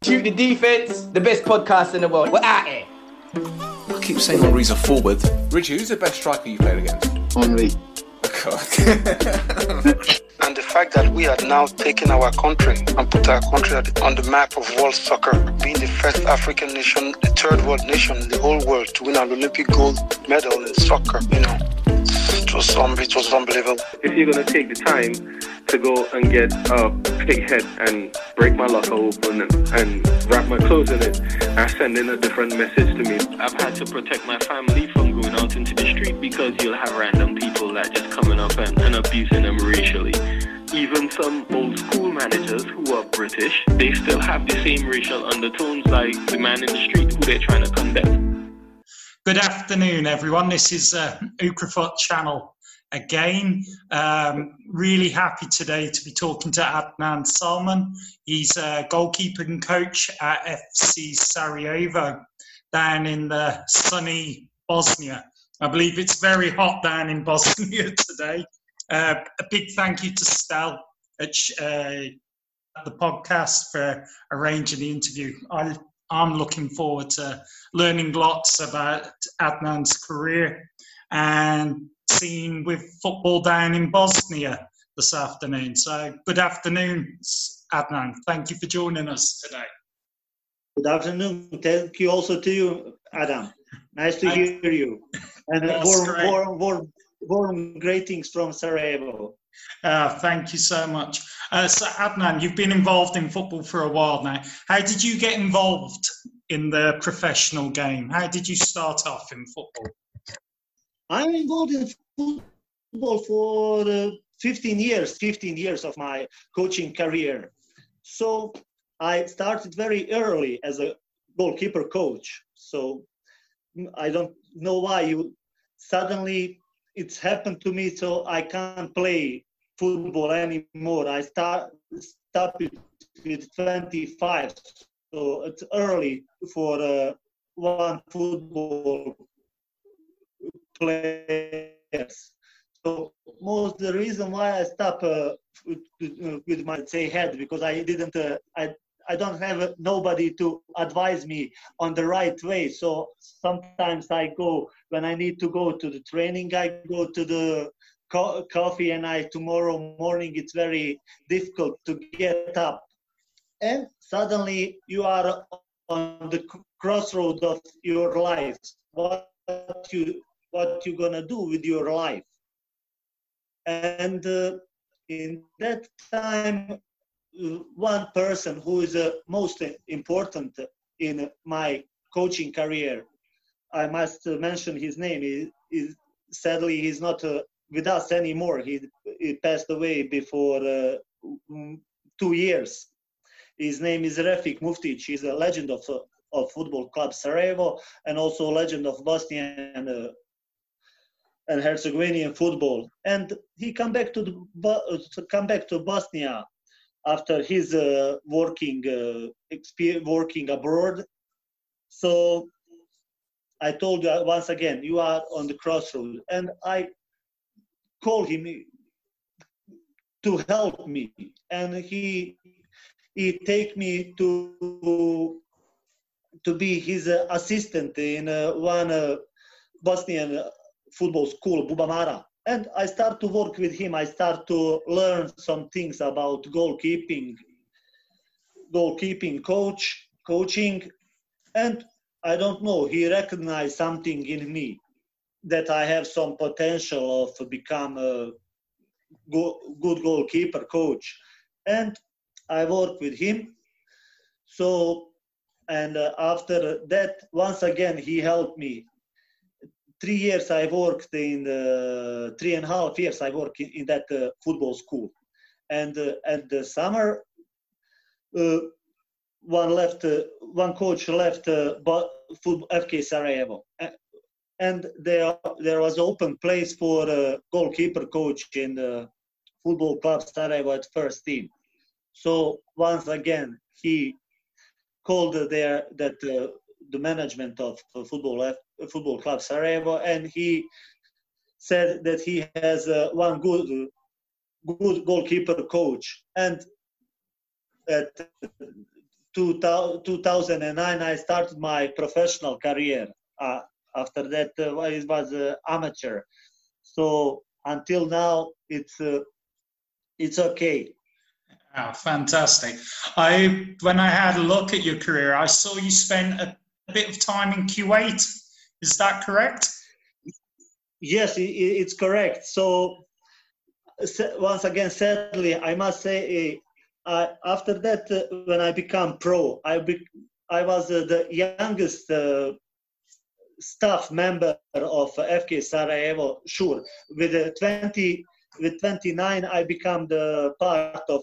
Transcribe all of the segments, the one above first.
Shoot the defense, the best podcast in the world. We're out here. I keep saying Henri's a forward. Richie, who's the best striker you played against? Henri. And the fact that we are now taking our country and put our country on the map of world soccer, being the first African nation, the third world nation in the whole world to win an Olympic gold medal in soccer, it was unbelievable. If you're going to take the time to go and get a pig head and break my locker open and wrap my clothes in it and send in a different message to me. I've had to protect my family from going out into the street because you'll have random people that just coming up and abusing them racially. Even some old school managers who are British, they still have the same racial undertones like the man in the street who they're trying to condemn. Good afternoon, everyone. This is Ukrafoot Channel again. Really happy today to be talking to Adnan Salman. He's a goalkeeping coach at FC Sarajevo down in the sunny Bosnia. I believe it's very hot down in Bosnia today. A big thank you to Stel at the podcast for arranging the interview. I'm looking forward to learning lots about Adnan's career and seeing with football down in Bosnia this afternoon. So good afternoon, Adnan. Thank you for joining us today. Good afternoon. Thank you also to you, Adam. Nice to hear you. And warm greetings from Sarajevo. Thank you so much. So Adnan, you've been involved in football for a while now. How did you get involved in the professional game? How did you start off in football? I'm involved in football for 15 years of my coaching career. So I started very early as a goalkeeper coach. So I don't know why suddenly it's happened to me, so I can't play football anymore. I stopped with 25, so it's early for one football players. So most the reason why I stopped with my head, because I don't have nobody to advise me on the right way. So sometimes when I need to go to the training, I go to the coffee, and tomorrow morning it's very difficult to get up. And suddenly you are on the crossroad of your life. What you gonna do with your life? And in that time, one person who is most important in my coaching career, I must mention his name. Sadly, he's not with us anymore. He passed away before 2 years. His name is Refik Muftic. He's a legend of Football Club Sarajevo and also a legend of Bosnia and Herzegovinian football. And he come back to Bosnia after his working abroad. So I told you once again, you are on the crossroad, and I called him to help me, and he take me to be his assistant in one Bosnian football school, Bubamara. And I start to work with him. I start to learn some things about goalkeeping coaching. And I don't know, he recognized something in me that I have some potential of become a good goalkeeper coach. And I work with him. So, and after that, once again, he helped me. 3 years I worked in 3.5 years I worked in that football school, and at the summer, one coach left FK Sarajevo, and there was open place for a goalkeeper coach in the Football Club Sarajevo at first team. So once again he called the management of Football Club Sarajevo, and he said that he has one good goalkeeper coach, and 2009, I started my professional career. After that, it was amateur. So until now, it's okay. Oh, fantastic. When I had a look at your career, I saw you spent a bit of time in Kuwait. Is that correct? Yes, it's correct. So once again, sadly, I must say, after that, when I become pro, I was the youngest staff member of FK Sarajevo. Sure, with 29, I become the part of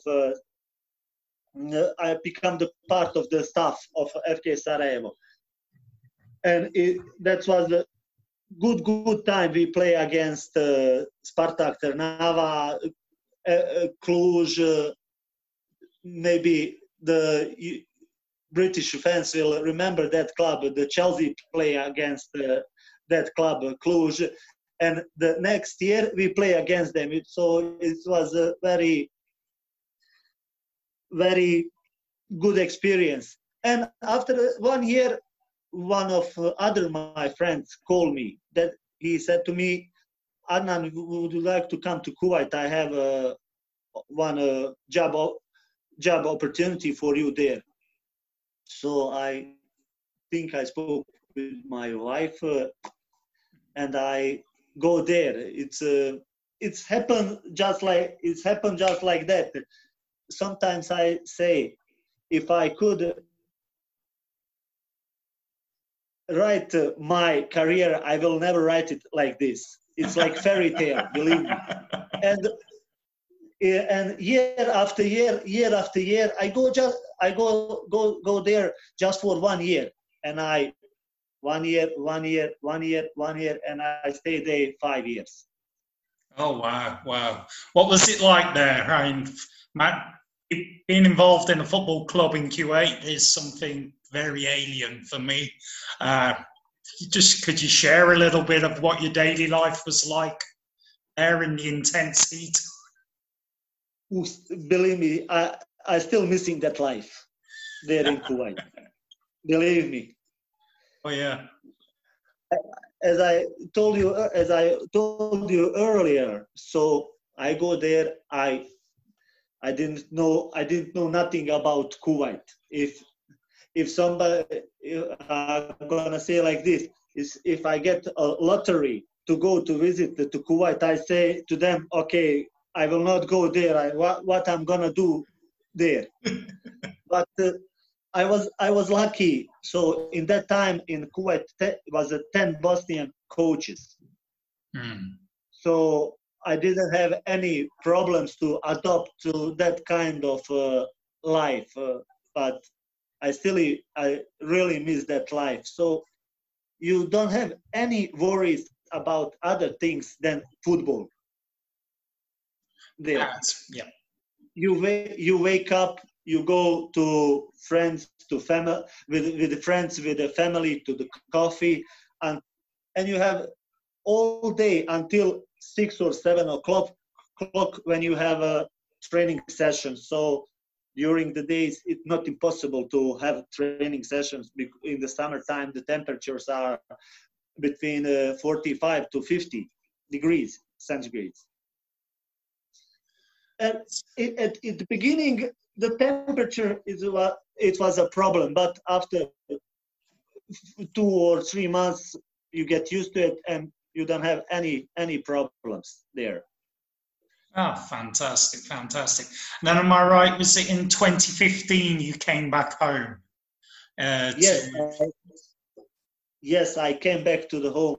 the staff of FK Sarajevo, and that was a good time. We play against Spartak Trnava, Cluj. Maybe the British fans will remember that club. The Chelsea play against that club, Cluj, and the next year we play against them. So it was a very, very good experience. And after 1 year, one of other my friends called me. That he said to me, "Adnan, would you like to come to Kuwait? I have one job opportunity for you there." So I think I spoke with my wife, and I go there. It's happened just like that. Sometimes I say, if I could write my career, I will never write it like this. It's like fairy tale, believe me. And year after year, I go there just for 1 year, and one year, and I stay there 5 years. Oh wow! What was it like there? I mean, being involved in a football club in Kuwait is something very alien for me. Could you share a little bit of what your daily life was like there in the intense heat? Believe me, I still missing that life there in Kuwait. Believe me. Oh yeah. As I told you earlier, so I go there. I didn't know nothing about Kuwait. If somebody, I'm gonna say like this, is if I get a lottery to go to visit to Kuwait, I say to them, okay, I will not go there. What I'm gonna do there? But I was lucky. So in that time in Kuwait was 10 Bosnian coaches. So I didn't have any problems to adopt to that kind of life. But I really miss that life. So you don't have any worries about other things than football. There, yeah. You wake up, you go to friends, to family, with friends, with the family, to the coffee, and you have all day until 6 or 7 o'clock when you have a training session. So during the days, it's not impossible to have training sessions. In the summertime, the temperatures are between 45 to 50 degrees centigrade. And at the beginning, the temperature it was a problem, but after 2 or 3 months, you get used to it, and you don't have any problems there. Oh, fantastic. And then, am I right? Was it in 2015 you came back home? Yes, I came back to the home.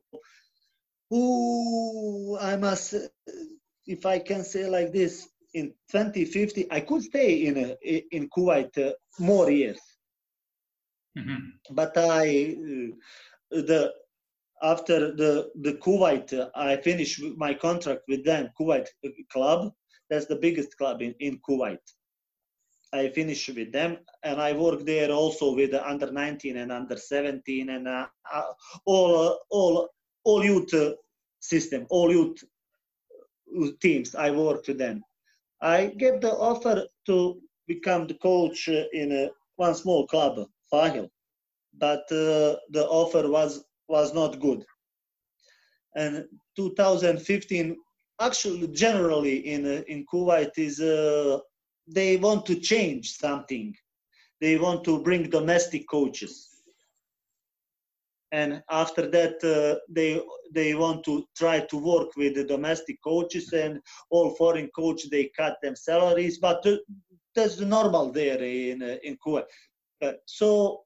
I must, if I can say like this, in 2050, I could stay in Kuwait more years. But after the Kuwait, I finished my contract with them, Kuwait club. That's the biggest club in Kuwait. I finished with them, and I worked there also with the under 19 and under 17 and all youth system, all youth teams. I worked with them. I get the offer to become the coach in one small club, Fahil, but the offer was not good. And 2015, actually, generally in Kuwait is they want to change something. They want to bring domestic coaches, and after that they want to try to work with the domestic coaches, and all foreign coaches they cut them salaries, but that's normal there in Kuwait. So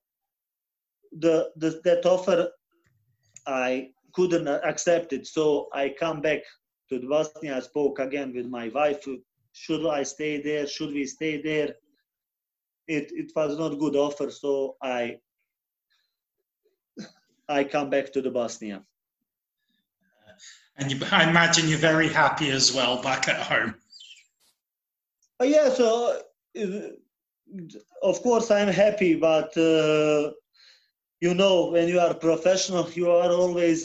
that offer I couldn't accept it, so I come back to Bosnia. I spoke again with my wife. Should I stay there? Should we stay there? It was not good offer, so I come back to the Bosnia. And I imagine you're very happy as well back at home. Yeah, so of course I'm happy, but you know, when you are professional, you are always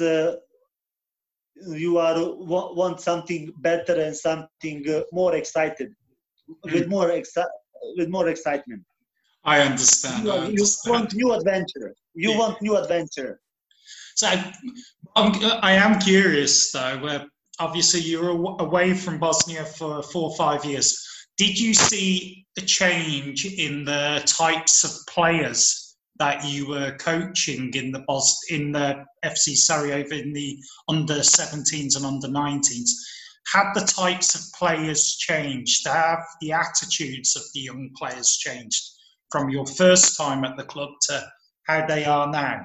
want something better and something more excited, with more excitement. I understand. You want new adventure. You want new adventure. So I am curious though. Obviously, you were away from Bosnia for 4 or 5 years. Did you see a change in the types of players that you were coaching in the FC Sarajevo in the under-17s and under-19s? Have the types of players changed? Have the attitudes of the young players changed from your first time at the club to how they are now?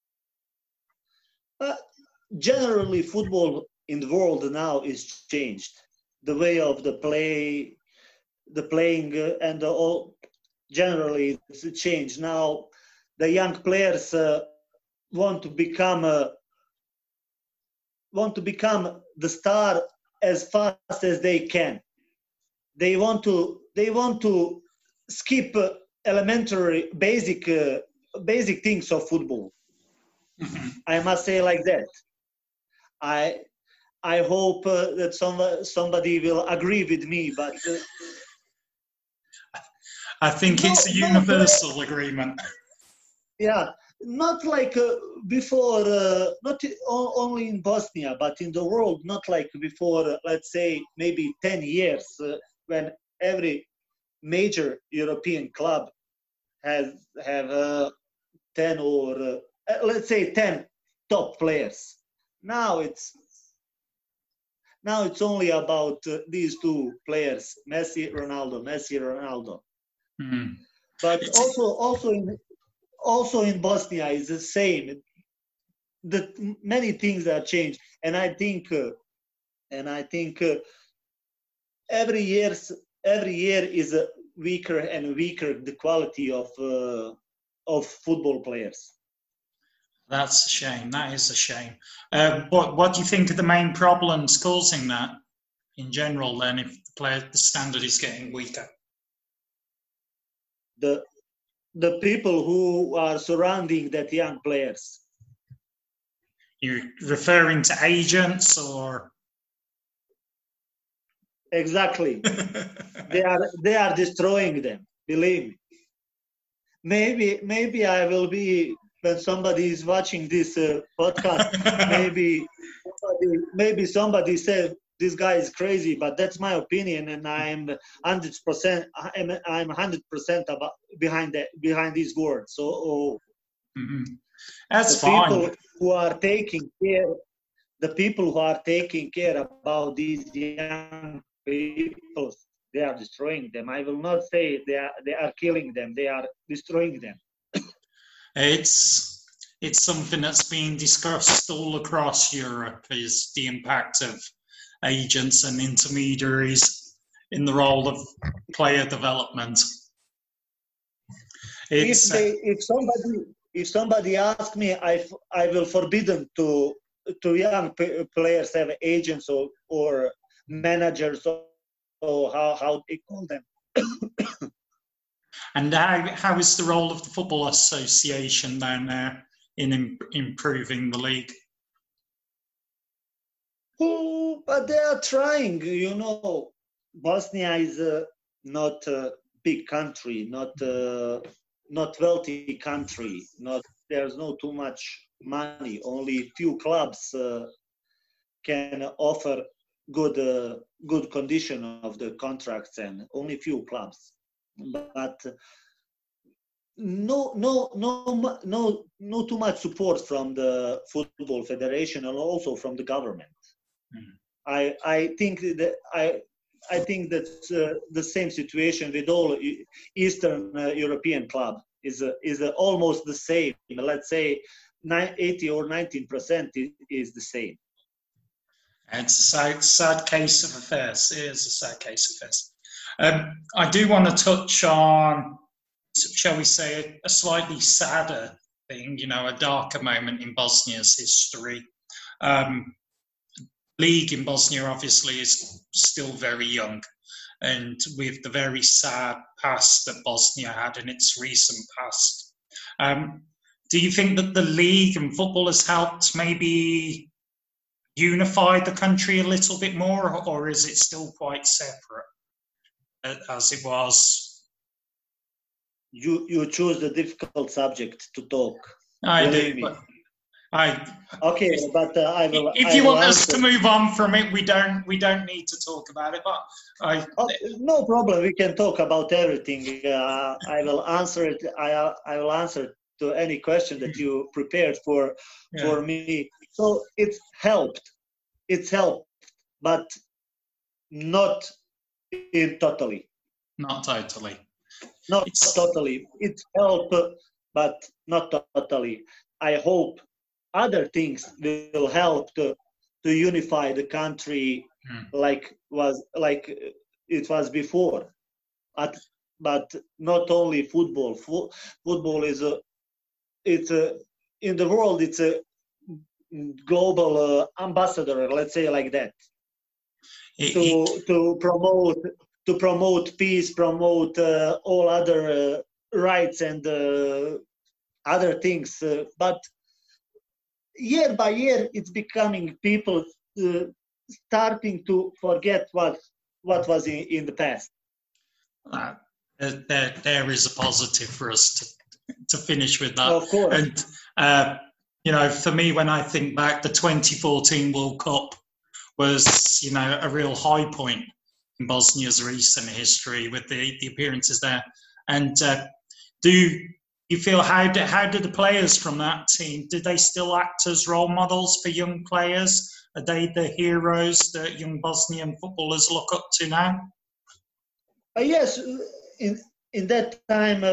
Generally, football in the world now is changed. The way of the play, the playing, and all generally it's changed. Now, the young players want to become the star as fast as they can. They want to skip elementary basic things of football. Mm-hmm. I must say like that. I hope that somebody will agree with me, but I think it's a universal agreement. Yeah, not like before, not only in Bosnia, but in the world, not like before, let's say, maybe 10 years, when every major European club have 10 or, let's say, 10 top players. Now it's only about these two players, Messi, Ronaldo. Mm-hmm. But also in Bosnia is the same. Many things are changed, and I think every year is weaker and weaker the quality of football players. That's a shame. That is a shame. What do you think are the main problems causing that in general then, if the standard is getting weaker? The people who are surrounding that young players. You're referring to agents or? Exactly. They are destroying them, believe me. Maybe I will be, when somebody is watching this podcast, maybe somebody said this guy is crazy, but that's my opinion, and I'm 100%. I'm 100% behind these words. So that's fine. People who are taking care about these young people, they are destroying them. I will not say they are killing them. They are destroying them. It's something that's being discussed all across Europe, is the impact of agents and intermediaries in the role of player development. If somebody asks me, I will forbidden to young players have agents or managers or how they call them. And how is the role of the Football Association down there in improving the league? But they are trying. You know, Bosnia is not a big country, not not wealthy country. There's no too much money. Only few clubs can offer good condition of the contracts, and only few clubs. But no too much support from the football federation and also from the government. I think that I think that's the same situation with all Eastern European club is almost the same. Let's say 80 or 19% is the same. It's a sad case of affairs. It is a sad case of affairs. I do want to touch on, shall we say, a slightly sadder thing, a darker moment in Bosnia's history. League in Bosnia obviously is still very young, and with the very sad past that Bosnia had in its recent past. Do you think that the league and football has helped maybe unify the country a little bit more, or is it still quite separate as it was? You choose the difficult subject to talk. I do, but okay, but I will. If you want us to move on from it, we don't need to talk about it. But no problem. We can talk about everything. I will answer it. I will answer to any question that you prepared for me. So it's helped. It's helped, but not totally. Not totally. Not totally. It helped, but not totally. I hope other things will help to unify the country like it was before. But not only football. Football is in the world. It's a global ambassador, let's say like that, to promote peace, promote all other rights and other things. But year by year, it's becoming people starting to forget what was in the past. There is a positive for us to finish with that. Of course. And for me, when I think back, the 2014 World Cup was, a real high point in Bosnia's recent history with the appearances there. And do you feel, how did the players from that team, did they still act as role models for young players? Are they the heroes that young Bosnian footballers look up to now? Yes, in that time,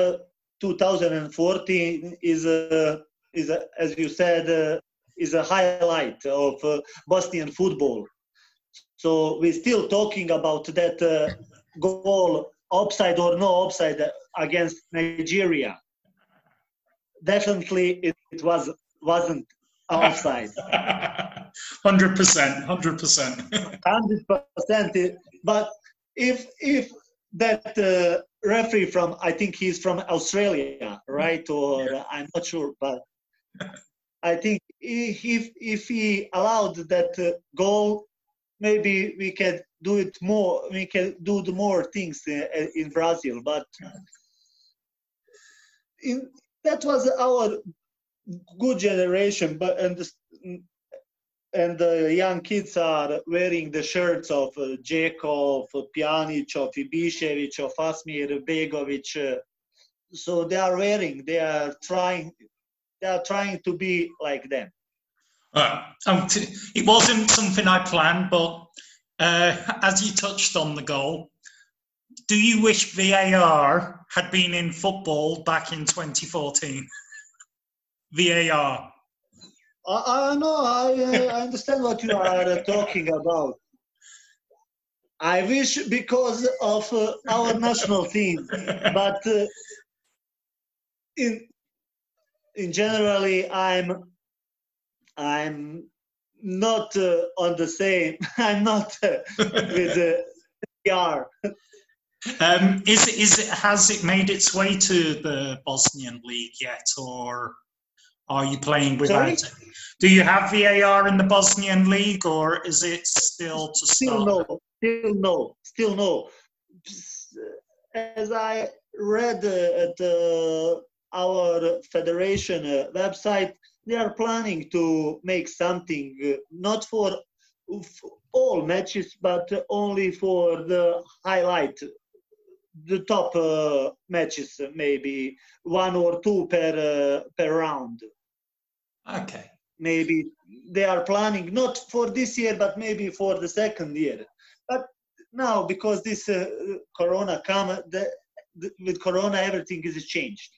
2014 is as you said, is a highlight of Bosnian football. So we're still talking about that goal, offside or no offside, against Nigeria. Definitely, it wasn't offside. 100%. 100%. But if that referee from, I think he's from Australia, right? Or I'm not sure, but I think if he allowed that goal, maybe we can do it more. We can do the more things in Brazil. But that was our good generation. But and the young kids are wearing the shirts of Dzeko, of Pjanic, of Ibišević, of Asmir Begović. So they are trying to be like them. It wasn't something I planned, but as you touched on the goal, do you wish VAR had been in football back in 2014? VAR. I understand what you are talking about. I wish because of our national team, but in generally, I'm not on the same. I'm not with the VAR. Has it made its way to the Bosnian league yet, or are you playing without it? Do you have VAR in the Bosnian league, or is it still to start? Still no. As I read at our federation website, they are planning to make something not for all matches, but only for the highlight, the top matches, maybe 1 or 2 per round. Okay. Maybe they are planning not for this year, but maybe for the second year. But now, because this Corona with Corona, everything is changed.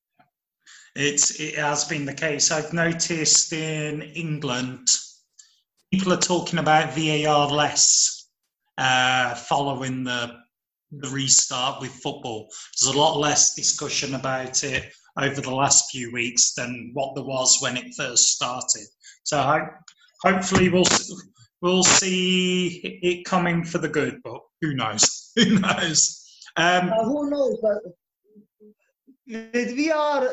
It has been the case. I've noticed in England, people are talking about VAR less following the restart with football. There's a lot less discussion about it over the last few weeks than what there was when it first started. So hopefully we'll see it coming for the good, but who knows? Who knows? Who knows? But with VR,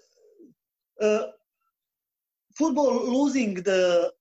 football losing the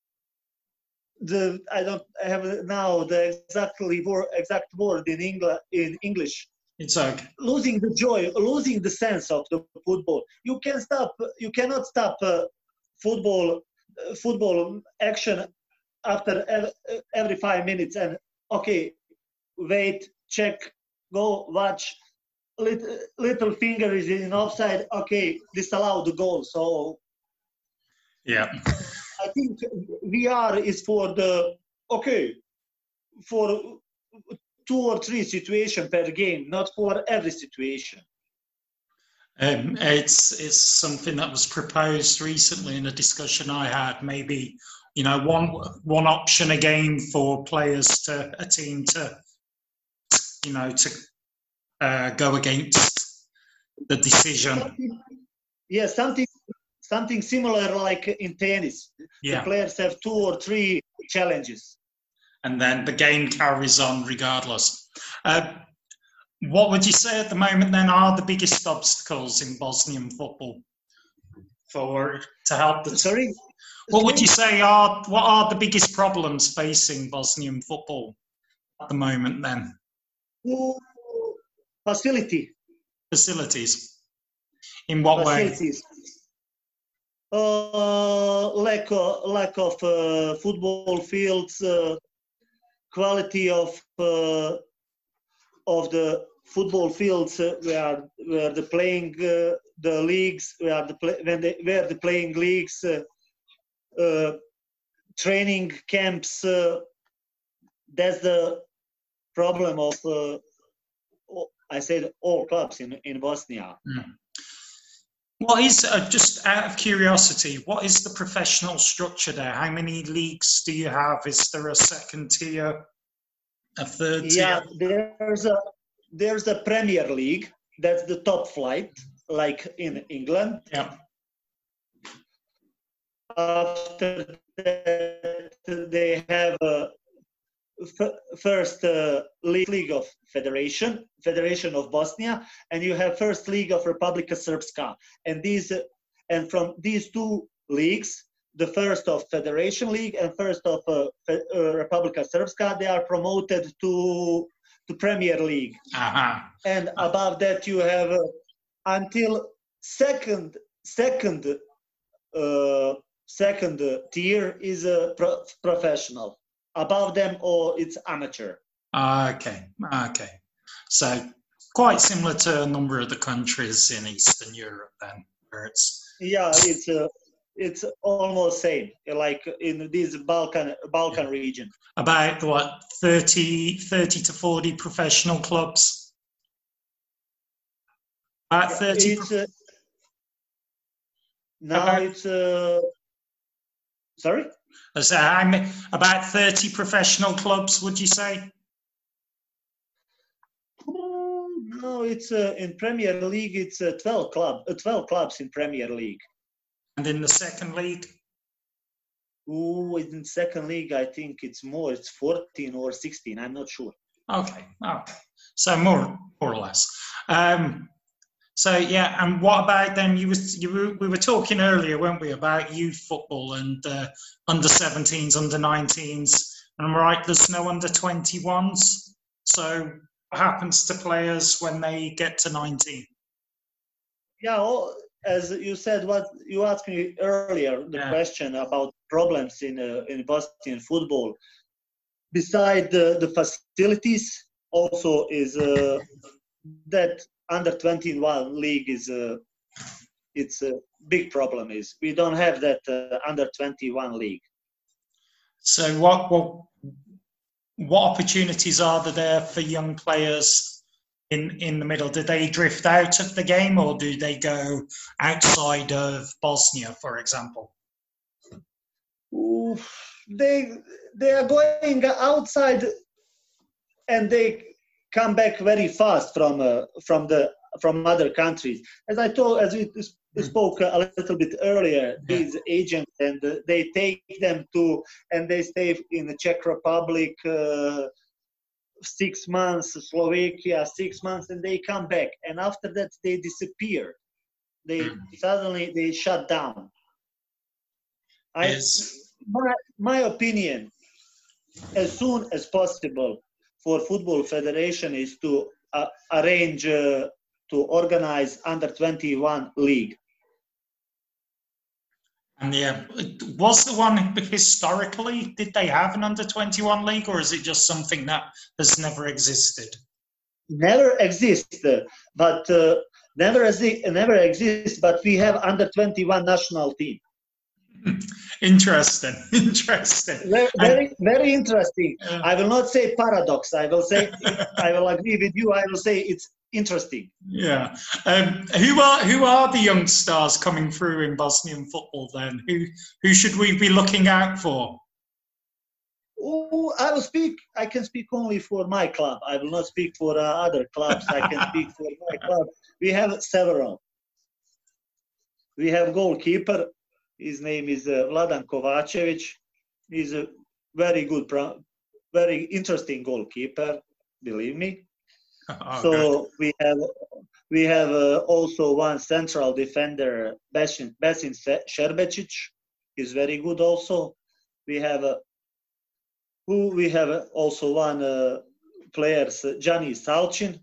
I don't have now the exact word in English. It's okay. Losing the joy, losing the sense of the football. You cannot stop football action after every 5 minutes and okay, wait, check, go, watch. Little finger is in offside. Okay, disallow the goal. So yeah, I think VR is for for 2 or 3 situations per game, not for every situation. It's something that was proposed recently in a discussion I had. Maybe one option a game for players a team to go against the decision. Something similar like in tennis. Yeah. The players have 2 or 3 challenges. And then the game carries on regardless. What would you say at the moment then are the biggest obstacles in Bosnian football to help the... Sorry? What would you say what are the biggest problems facing Bosnian football at the moment then? Facilities. In what Facilities. Lack of football fields, quality of the football fields where the playing the leagues, where the playing leagues, training camps. That's the problem of I said all clubs in Bosnia. Mm. What is, just out of curiosity, what is the professional structure there? How many leagues do you have? Is there a second tier, a third tier? Yeah, there's a Premier League. That's the top flight, like in England. Yeah. After that, they have first League of Federation of Bosnia, and you have first League of Republika Srpska, and from these 2 leagues, the first of Federation League and first of Republika Srpska, they are promoted to Premier League. Uh-huh. And above that you have until second tier is a professional. Above them, it's amateur. Okay. So quite similar to a number of the countries in Eastern Europe then, where it's... Yeah, it's almost same, like in this Balkan region. About, 30 to 40 professional clubs? About 30... Sorry? So about 30 professional clubs, would you say? No, it's in Premier League. It's 12 clubs in Premier League. And in the second league? In second league, I think it's more. It's 14 or 16. I'm not sure. Okay. So more or less. So yeah, and what about then? We were talking earlier, weren't we, about youth football and under 17s, under 19s, and I'm right. There's no under 21s. So what happens to players when they get to 19? As you said, what you asked me earlier, the question about problems in Bosnian football. Beside the facilities, also is that under 21 league is it's a big problem. Is we don't have that under 21 league. So what opportunities are there for young players in the middle? Do they drift out of the game, or do they go outside of Bosnia, for example? They are going outside, and they come back very fast from other countries. As we spoke a little bit earlier, these agents, and they take them to, and they stay in the Czech Republic 6 months, Slovakia 6 months, and they come back, and after that they disappear. Suddenly they shut down. My opinion, as soon as possible, for Football Federation is to arrange to organize under 21 league. And was the one historically, did they have an under 21 league, or is it just something that has never existed? Never existed, but never exists. But we have under 21 national team. Interesting. Very interesting. I will not say paradox. I will agree with you. I will say it's interesting. Yeah. Who are the young stars coming through in Bosnian football then? Who should we be looking out for? I can speak only for my club. I will not speak for other clubs. I can speak for my club. We have several. We have goalkeeper. His name is Vladan Kovacevic. He's a very good, very interesting goalkeeper, believe me. So we have also one central defender, Besin Sherbecic. He's very good also. We have also one player, Gianni Salcin.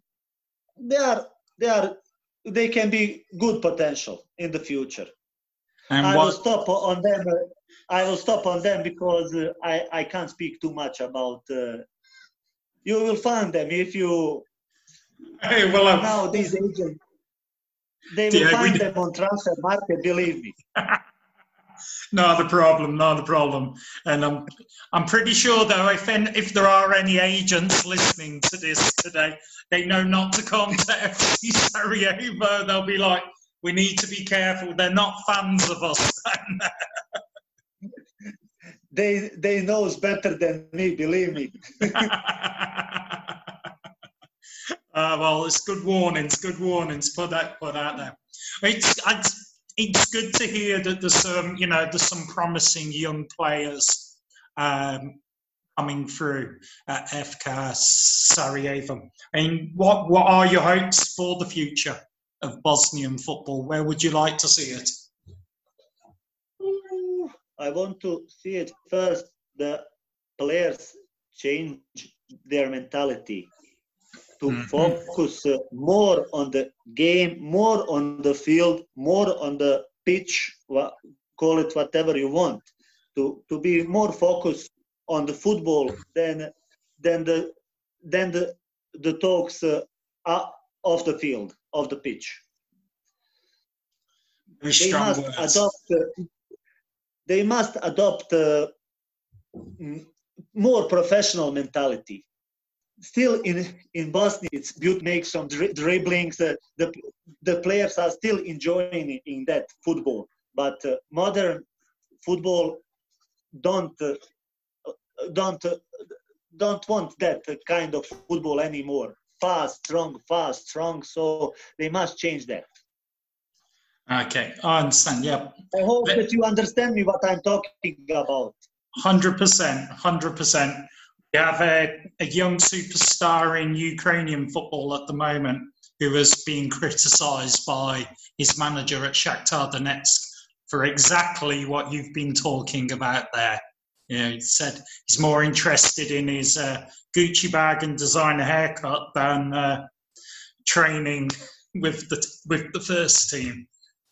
They can be good potential in the future. And I will stop on them because I can't speak too much about. You will find them if you. Now these agents, they will find them on transfer market. Believe me. Not a problem. And I'm pretty sure though, if there are any agents listening to this today, they know not to come to FC Sarajevo. They'll be like, we need to be careful. They're not fans of us. They knows better than me, believe me. Well, it's good warnings. Put out there. It's good to hear that there's some promising young players coming through at FK Sarajevo. And what are your hopes for the future of Bosnian football? Where would you like to see it? I want to see it first. The players change their mentality to focus more on the game, more on the field, more on the pitch. Call it whatever you want. To be more focused on the football than the talks off the field, of the pitch. They must adopt more professional mentality. Still in Bosnia, it's good to make some dribblings. The players are still enjoying in that football, but modern football don't want that kind of football anymore. Fast, strong. So they must change that. Okay, I understand. Yeah. I hope that you understand me what I'm talking about. 100%. We have a young superstar in Ukrainian football at the moment who is being criticised by his manager at Shakhtar Donetsk for exactly what you've been talking about there. He said he's more interested in his Gucci bag and designer haircut than training with the first team.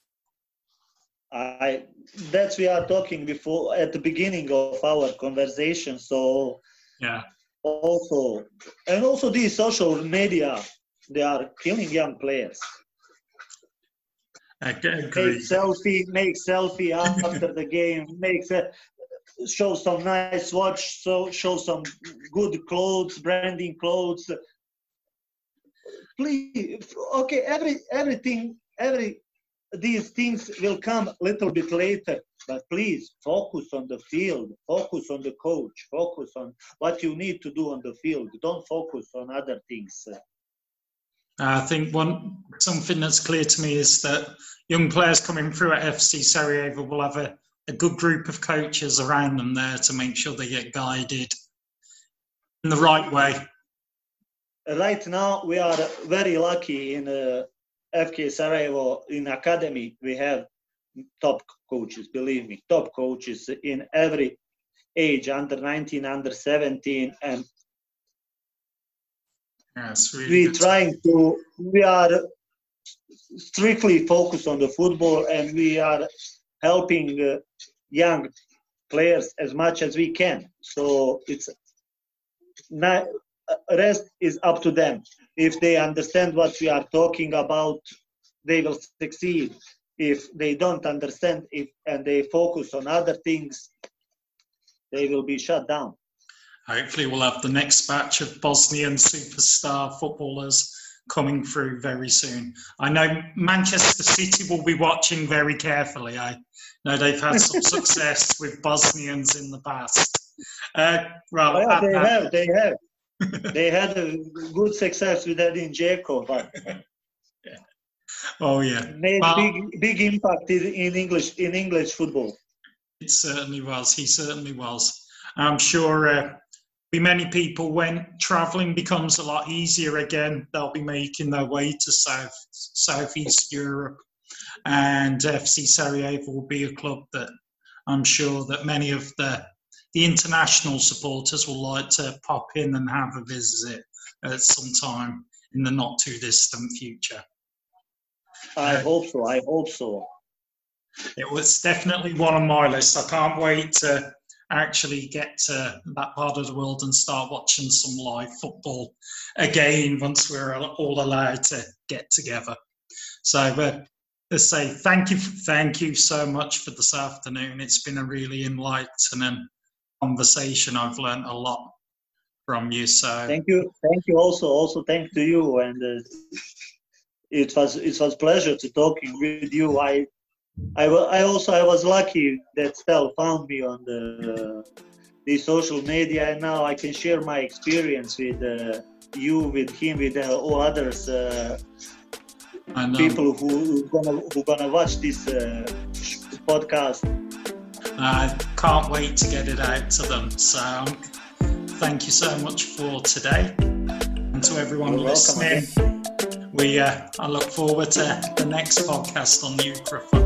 That's we are talking before at the beginning of our conversation. So yeah. Also these social media, they are killing young players. Agree. Make selfie after the game. Show some nice watch. Show some good clothes, branding clothes. Please, okay. These things will come a little bit later, but please focus on the field, focus on the coach, focus on what you need to do on the field. Don't focus on other things. I think something that's clear to me is that young players coming through at FC Sarajevo will have a good group of coaches around them there to make sure they get guided in the right way. Right now, we are very lucky in FK Sarajevo in academy. We have top coaches, believe me, top coaches in every age, under 19, under 17, and really we are strictly focused on the football, and we are helping young players as much as we can. So it's not, rest is up to them. If they understand what we are talking about, they will succeed. If they don't understand and they focus on other things, they will be shut down. Hopefully we'll have the next batch of Bosnian superstar footballers coming through very soon. I know Manchester City will be watching very carefully. I know they've had some success with Bosnians in the past. They have. They had a good success with Edin Dzeko, but made big impact in English football. It certainly was. He certainly was. I'm sure be many people, when travelling becomes a lot easier again, they'll be making their way to Southeast Europe, and FC Sarajevo will be a club that I'm sure that many of the international supporters will like to pop in and have a visit at some time in the not too distant future. I hope so. It was definitely one on my list. I can't wait to actually get to that part of the world and start watching some live football again once we're all allowed to get together. So let's say thank you so much for this afternoon. It's been a really enlightening conversation. I've learned a lot from you. So thank you. Also thank to you. And it was pleasure to talking with you. I was lucky that Stel found me on the social media, and now I can share my experience with you, with him, with all others people who gonna watch this podcast. I can't wait to get it out to them. So thank you so much for today, and to everyone listening. I look forward to the next podcast on the Ukrafut.